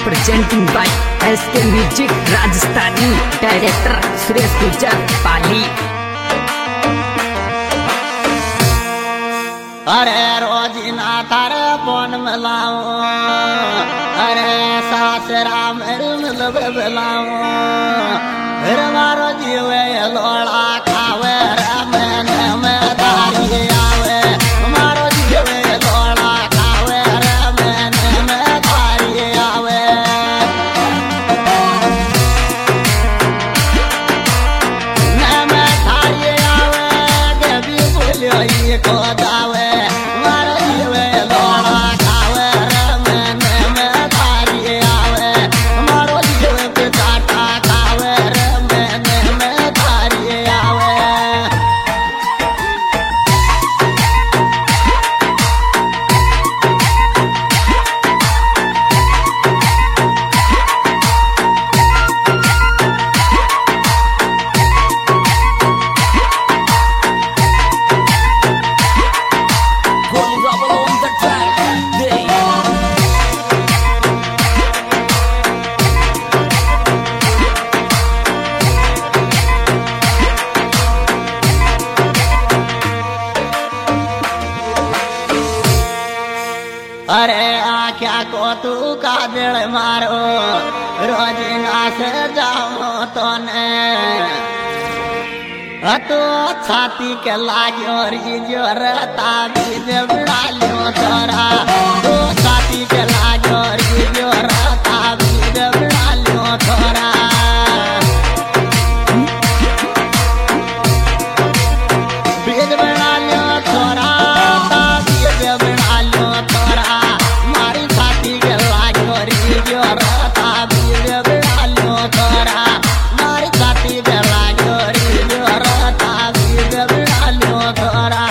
presenting by SK Music Rajasthani, director Suresh Gujjar Pali। अरे रोजिना थारे phone मिलाओ, अरे सासरा मेरे मिलब मिलाओ, फिर मारो जीवे लोड़ा खावे रे मैंने में तारी आवे, मारो जीवे लोड़ा खावे रे मैंने में तारी आवे। मैं तारी आवे देवी बोलियो ये को दावे, अरे आख्या को तू का दिल मारो रोजिना से जाओ तो ने तो छाती के लाग्यो रिजो रहता बीज बिड़ालियो तोरा, तो छाती के लाग्यो रिजो रहता बीज बिड़ालियो तोरा। बीज बिड़ालियो तोरा बीज बिड़ालियो तोरा, मारी छाती के लाग्यो रिजो रहता बीज बिड़ालियो तोरा, मारी छाती के लाग्यो रिजो रहता बीज बिड़ालियो तोरा।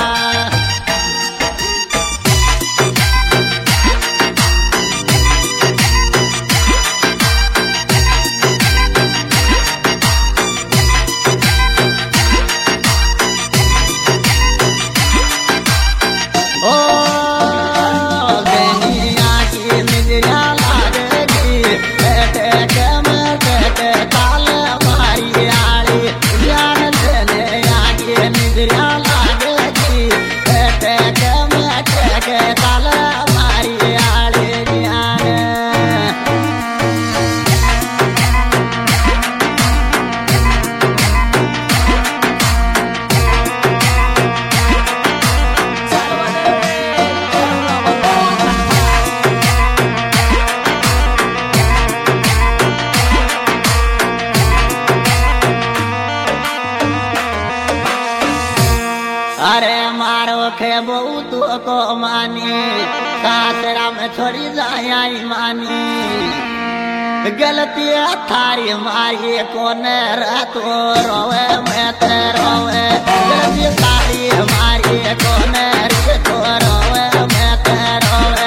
अरे मारो खे बहुत को मानी सासरा में छोड़ी जाए मानी, गलती थारी मारी कोने तो रोवे मैं ते रोवे, गलती थारी मारी कोने तो रोवे मैं ते रोवे।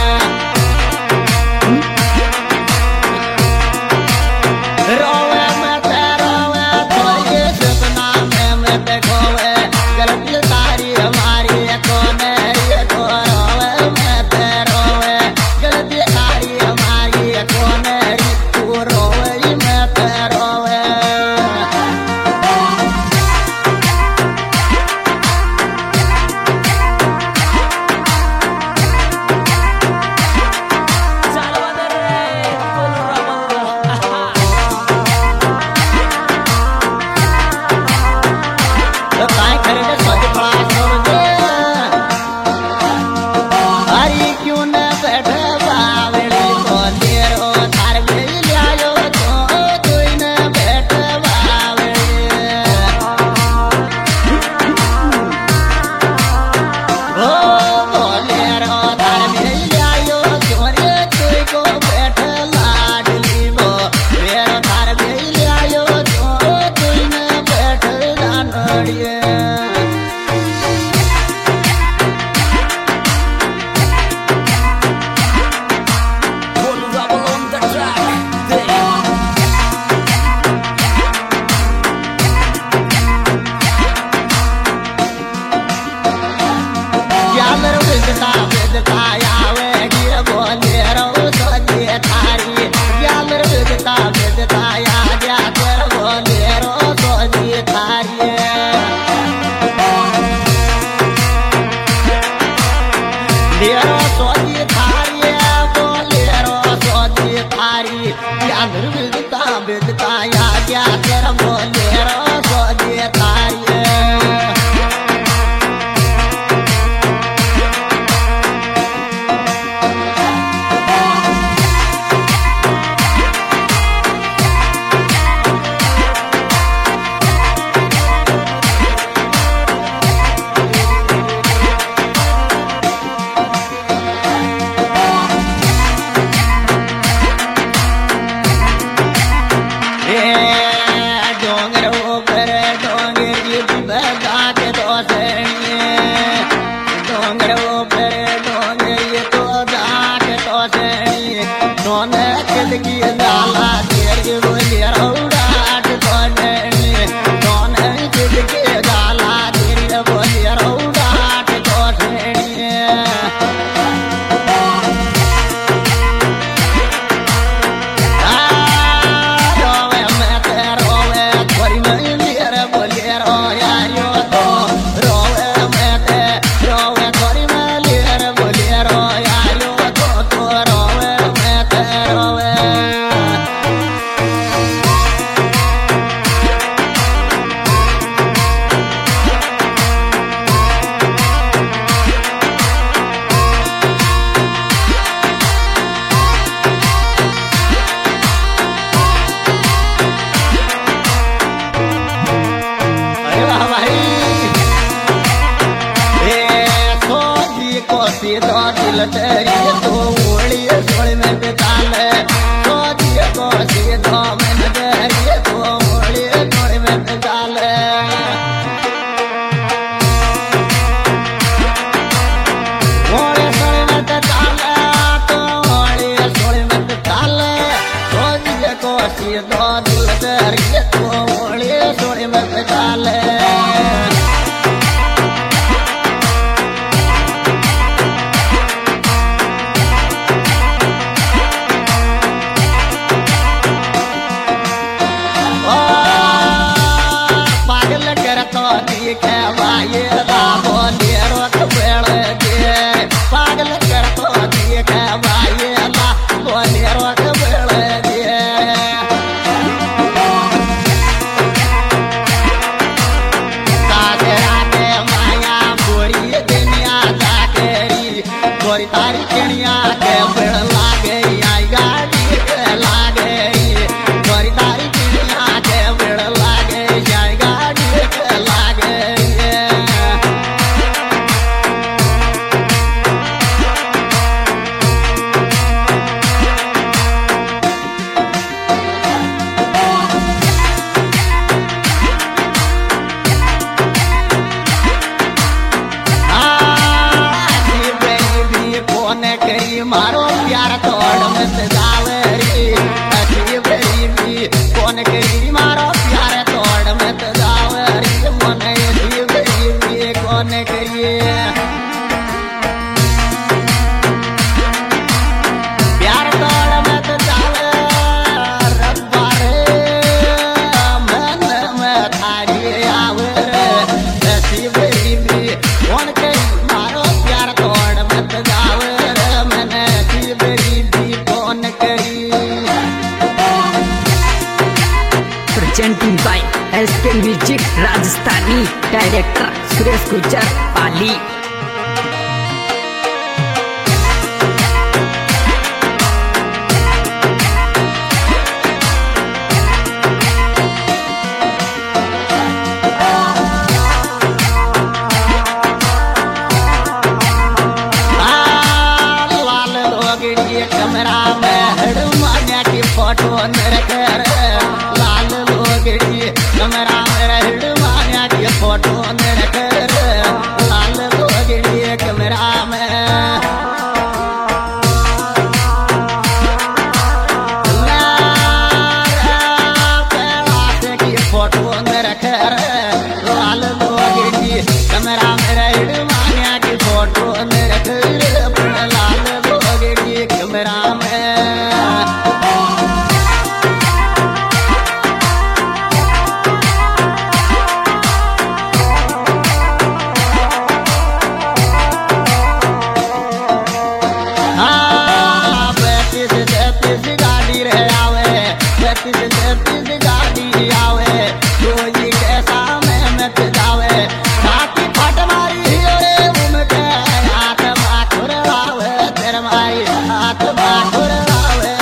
रोवे मैं ते रोवे तो ये सपना में मैं ते खोवे, गलती तारी हमारी कोने तो रोवे मैं ते रोवे, गलती तारी हमारी कोने तू रोवे मैं ते रोवे। कोने किदकी जाला तेरी बोली रौडाट कोने कोने किदकी जाला तेरी बोली रौडाट कोने रोवे मैं ते रोवे थोड़ी मैं लियर बोली रो यारियो तो रोवे मैं ते रोवे थोड़ी मैं लियर बोली रो यारियो तो रोवे मैं ते रोवे अरे वाह भाई सोजी को सीधा दिल तेरी तो उड़ी सोड़ी में बिताल सोजी को सीधा में तेरी तो उड़ी सोड़ी में बिताल ओड़े सोड़ी में बिताल तो ओड़ी सोड़ी में बिताल सोजी को सीधा दिल तेरी तो उड़ी सोड़ी में बिताल पागल करतो दिखे भाई लाभो निरोक बेड़ दे पागल करतो दिखे भाई लाभो निरोक बेड़ दे राधे राधे माया बोरी दुनिया जाकेरी गोरी तारी केनिया के बेड़ लागे आई गाड़ी के लागे गोरी तारी केनिया के बेड़ लागे आई गाड़ी के लागे कोने करी मारो प्यार तोड़ मत जावे रे अच्छी बेबी कोने करी मारो प्यार तोड़ मत जावे रे मने अच्छी बेबी कोने करी प्यार तोड़ मत जावे रब्बा रे मन में थारी आवे रे अच्छी बेबी कोने करी मारो प्यार तोड़ मत जावे presenting by SK Music Rajasthani, director Suresh Gujar Pali. लाल लोगड़ी कमरा में हड़मान्या की फोटो नरकर लाल लोगड़ी कमरा में हड़मान्या की फोटो नरकर लाल लोगड़ी कमरा में की फोटो नरकर लाल लोगड़ी कमरा में हड़मान्या की फोटो नरकर लाल लोगड़ी कमरा में गाड़ी रे आवे गाड़ी आवे कोई कैसा में मत जावे काटी फट मारी रे उनके हाथ माखुर आवे तेरे माई हाथ माखुर आवे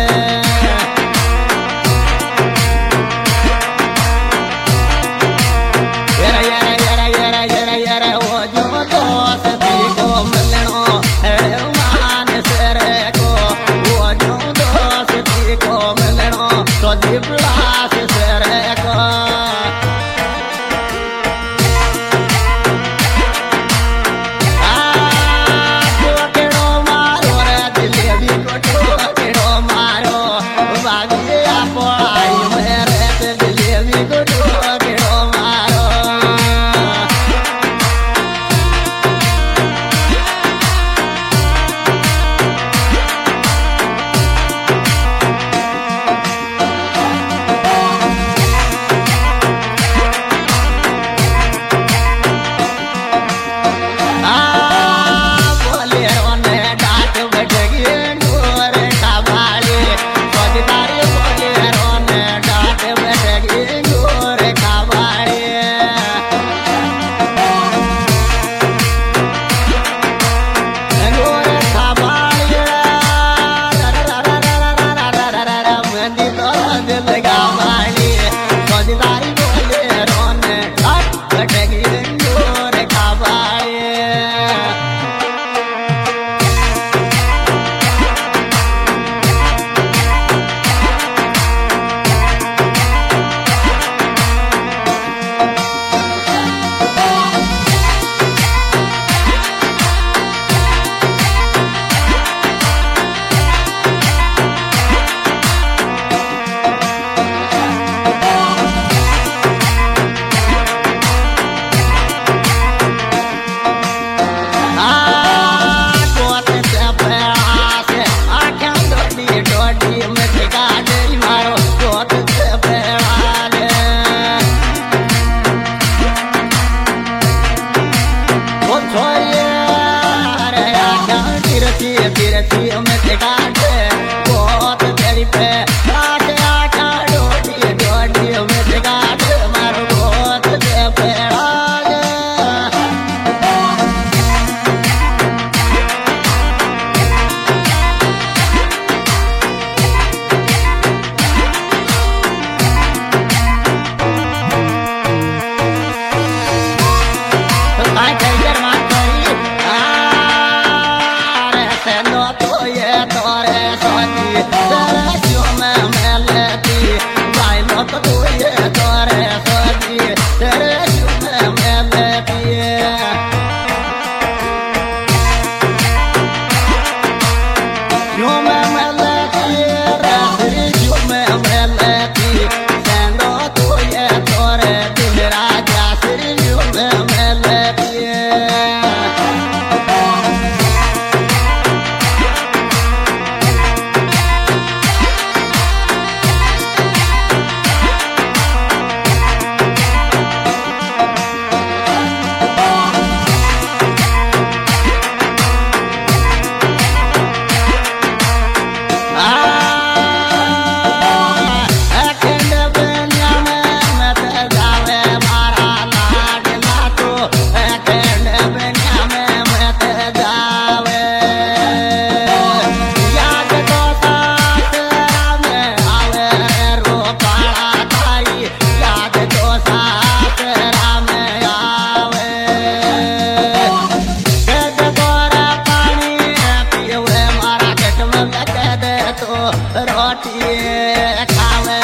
येरा येरा येरा येरा येरा येरा वो जो दोस्ती को मिलनो है मान सेरे को वो जो दोस्ती को मिलनो तो दिपलास सेरे को आ को केड़ो मारो रे दिल भी को रोटी खावे